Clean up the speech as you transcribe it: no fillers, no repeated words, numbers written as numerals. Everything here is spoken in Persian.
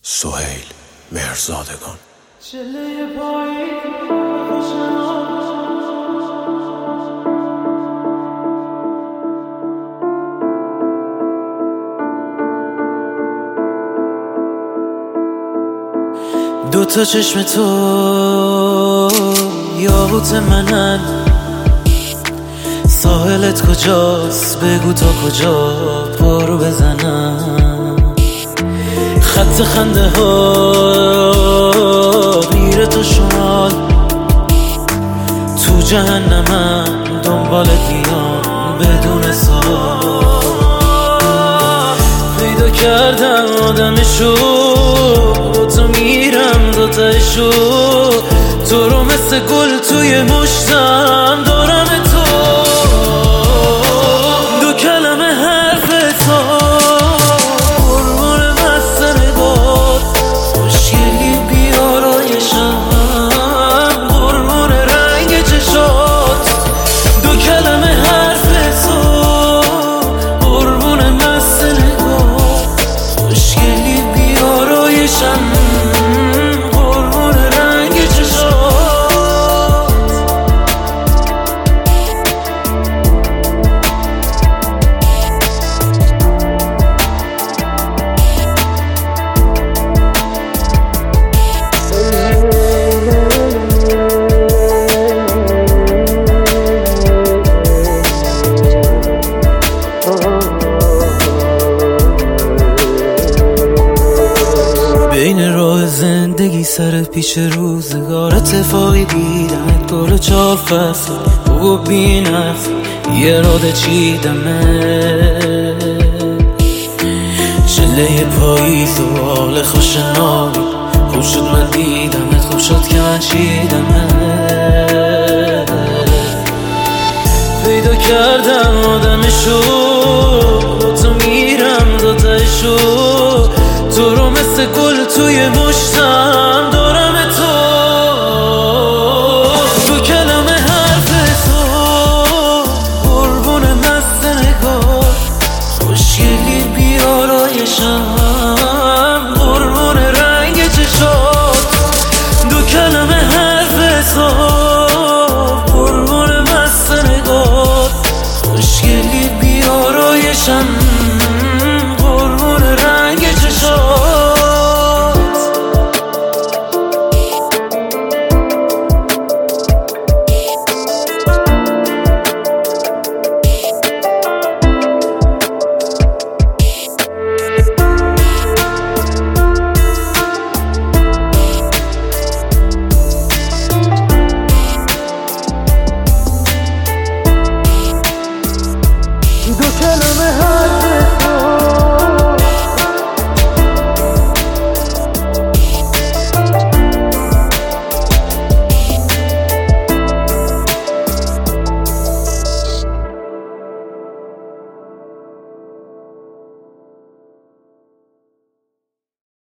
سهیل مهرزادگان. دوتا چشم تو یاقوت منن، ساحلت کجاست بگو تا کجا پارو بزنم. خط خنده ها میره تو شمال، تو جهنمم دنبالت میام بدون سوال. پیدا کردم آدمشو، تو میرم دوتایشو، تو رو مثل گل توی مشتم دارم تو. دو کلمه حرف تو قربون مست نگات، خوشگلی بیارایشم قربون رنگ چشات. دو کلمه حرف تو قربون مست نگات، خوشگلی بیارایشم قربون رنگ چشات. بین راه زندگی سر پیش روزگار اتفاقی دیدمت، گل 4 فصل و بی نفس یه راده چیدمه. چله پاییز و حال خوش نامی، خوب شد من دیدمت، خوب شد که من چیدمت. پیدا کردم آدمشو، تو میرم دوتایشو،